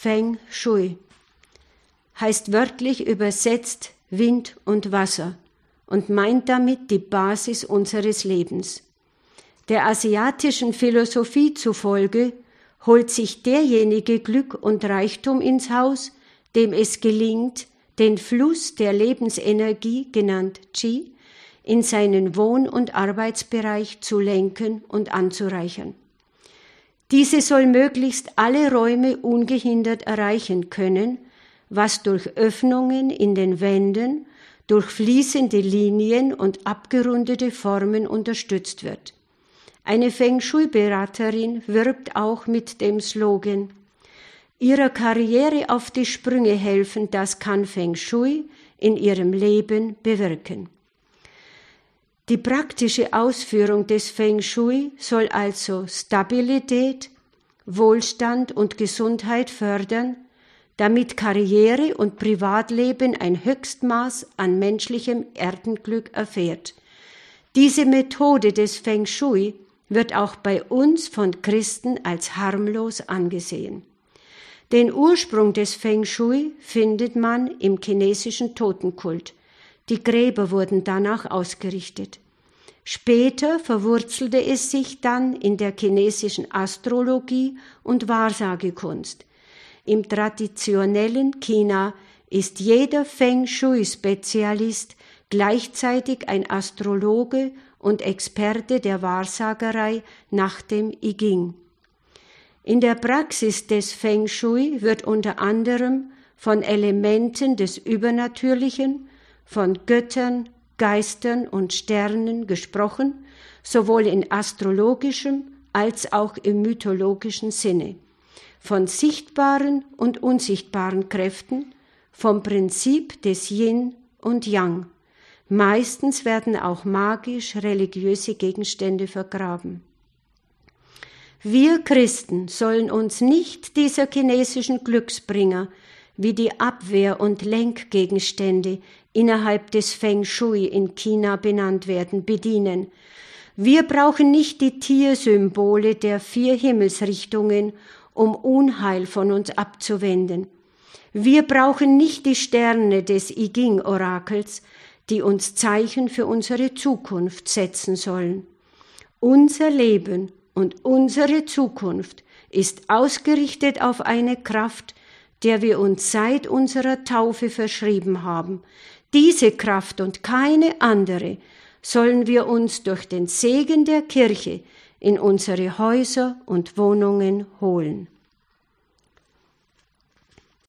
Feng Shui heißt wörtlich übersetzt Wind und Wasser und meint damit die Basis unseres Lebens. Der asiatischen Philosophie zufolge holt sich derjenige Glück und Reichtum ins Haus, dem es gelingt, den Fluss der Lebensenergie, genannt Qi, in seinen Wohn- und Arbeitsbereich zu lenken und anzureichern. Diese soll möglichst alle Räume ungehindert erreichen können, was durch Öffnungen in den Wänden, durch fließende Linien und abgerundete Formen unterstützt wird. Eine Feng-Shui-Beraterin wirbt auch mit dem Slogan: Ihrer Karriere auf die Sprünge helfen, das kann Feng Shui in ihrem Leben bewirken. Die praktische Ausführung des Feng Shui soll also Stabilität, Wohlstand und Gesundheit fördern, damit Karriere und Privatleben ein Höchstmaß an menschlichem Erdenglück erfährt. Diese Methode des Feng Shui wird auch bei uns von Christen als harmlos angesehen. Den Ursprung des Feng Shui findet man im chinesischen Totenkult. Die Gräber wurden danach ausgerichtet. Später verwurzelte es sich dann in der chinesischen Astrologie und Wahrsagekunst. Im traditionellen China ist jeder Feng Shui-Spezialist gleichzeitig ein Astrologe und Experte der Wahrsagerei nach dem I Ching. In der Praxis des Feng Shui wird unter anderem von Elementen des Übernatürlichen, von Göttern, Geistern und Sternen gesprochen, sowohl in astrologischem als auch im mythologischen Sinne, von sichtbaren und unsichtbaren Kräften, vom Prinzip des Yin und Yang. Meistens werden auch magisch-religiöse Gegenstände vergraben. Wir Christen sollen uns nicht dieser chinesischen Glücksbringer wie die Abwehr- und Lenkgegenstände innerhalb des Feng Shui in China benannt werden, bedienen. Wir brauchen nicht die Tiersymbole der 4 Himmelsrichtungen, um Unheil von uns abzuwenden. Wir brauchen nicht die Sterne des I Ching-Orakels, die uns Zeichen für unsere Zukunft setzen sollen. Unser Leben und unsere Zukunft ist ausgerichtet auf eine Kraft, der wir uns seit unserer Taufe verschrieben haben. Diese Kraft und keine andere sollen wir uns durch den Segen der Kirche in unsere Häuser und Wohnungen holen.